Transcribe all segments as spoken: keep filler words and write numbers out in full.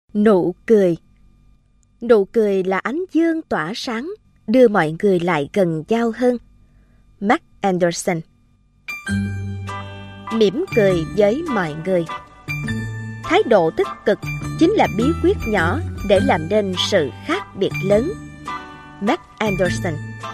Nụ cười. Nụ cười là ánh dương tỏa sáng, đưa mọi người lại gần nhau hơn. Mark Anderson. Mỉm cười với mọi người. Thái độ tích cực chính là bí quyết nhỏ để làm nên sự khác biệt lớn. Mark Anderson.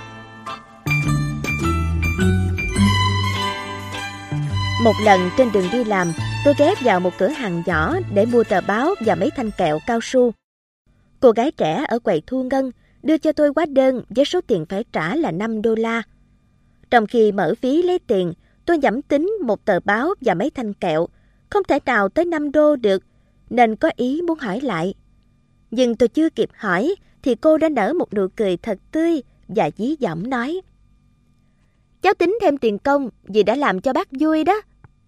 Một lần trên đường đi làm, tôi ghé vào một cửa hàng nhỏ để mua tờ báo và mấy thanh kẹo cao su. Cô gái trẻ ở quầy thu ngân đưa cho tôi hóa đơn với số tiền phải trả là năm đô la. Trong khi mở ví lấy tiền, tôi nhẩm tính một tờ báo và mấy thanh kẹo, không thể nào tới năm đô được, nên có ý muốn hỏi lại. Nhưng tôi chưa kịp hỏi, thì cô đã nở một nụ cười thật tươi và dí dỏm nói: "Cháu tính thêm tiền công vì đã làm cho bác vui đó."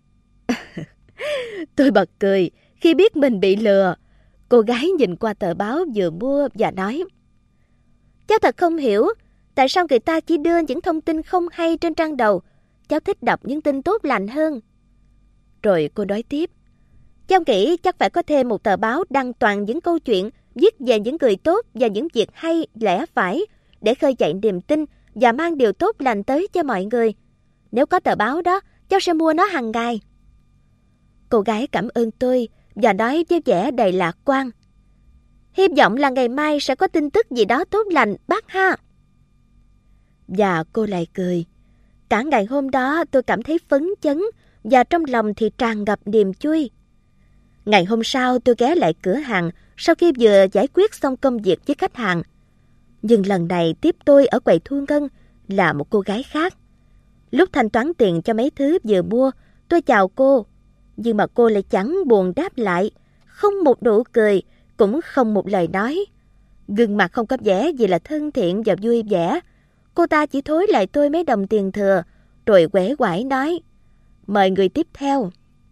Tôi bật cười khi biết mình bị lừa. Cô gái nhìn qua tờ báo vừa mua và nói: "Cháu thật không hiểu, tại sao người ta chỉ đưa những thông tin không hay trên trang đầu. Cháu thích đọc những tin tốt lành hơn." Rồi cô nói tiếp: "Cháu nghĩ chắc phải có thêm một tờ báo đăng toàn những câu chuyện viết về những người tốt và những việc hay lẽ phải, để khơi dậy niềm tin và mang điều tốt lành tới cho mọi người. Nếu có tờ báo đó, cháu sẽ mua nó hàng ngày." Cô gái cảm ơn tôi và nói với vẻ đầy lạc quan: "Hy vọng là ngày mai sẽ có tin tức gì đó tốt lành bác ha." Và cô lại cười. Cả ngày hôm đó tôi cảm thấy phấn chấn và trong lòng thì tràn ngập niềm vui. Ngày hôm sau tôi ghé lại cửa hàng sau khi vừa giải quyết xong công việc với khách hàng. Nhưng lần này tiếp tôi ở quầy thu ngân là một cô gái khác. Lúc thanh toán tiền cho mấy thứ vừa mua, tôi chào cô, nhưng mà cô lại chẳng buồn đáp lại, không một nụ cười, cũng không một lời nói. Gương mặt không có vẻ gì là thân thiện và vui vẻ. Cô ta chỉ thối lại tôi mấy đồng tiền thừa, rồi quể quải nói: "Mời người tiếp theo."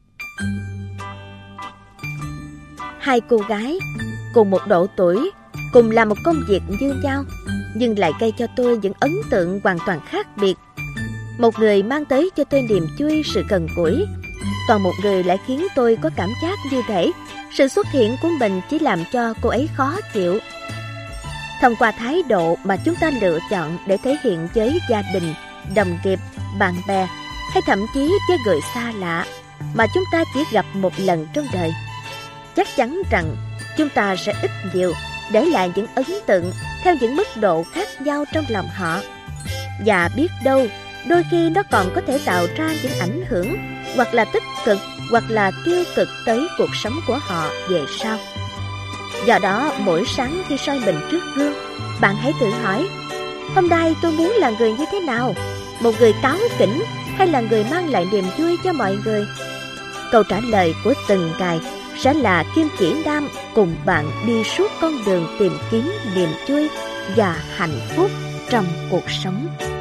Hai cô gái cùng một độ tuổi, cùng làm một công việc như nhau, nhưng lại gây cho tôi những ấn tượng hoàn toàn khác biệt. Một người mang tới cho tôi niềm vui, sự gần gũi, còn một người lại khiến tôi có cảm giác như thể sự xuất hiện của mình chỉ làm cho cô ấy khó chịu. Thông qua thái độ mà chúng ta lựa chọn để thể hiện với gia đình, đồng nghiệp, bạn bè, hay thậm chí với người xa lạ mà chúng ta chỉ gặp một lần trong đời, chắc chắn rằng chúng ta sẽ ít nhiều để lại những ấn tượng theo những mức độ khác nhau trong lòng họ. Và biết đâu, đôi khi nó còn có thể tạo ra những ảnh hưởng hoặc là tích cực hoặc là tiêu cực tới cuộc sống của họ về sau. Do đó, mỗi sáng khi soi mình trước gương, bạn hãy tự hỏi: hôm nay tôi muốn là người như thế nào? Một người cáu kỉnh hay là người mang lại niềm vui cho mọi người? Câu trả lời của từng ngày sẽ là kim chỉ nam cùng bạn đi suốt con đường tìm kiếm niềm vui và hạnh phúc trong cuộc sống.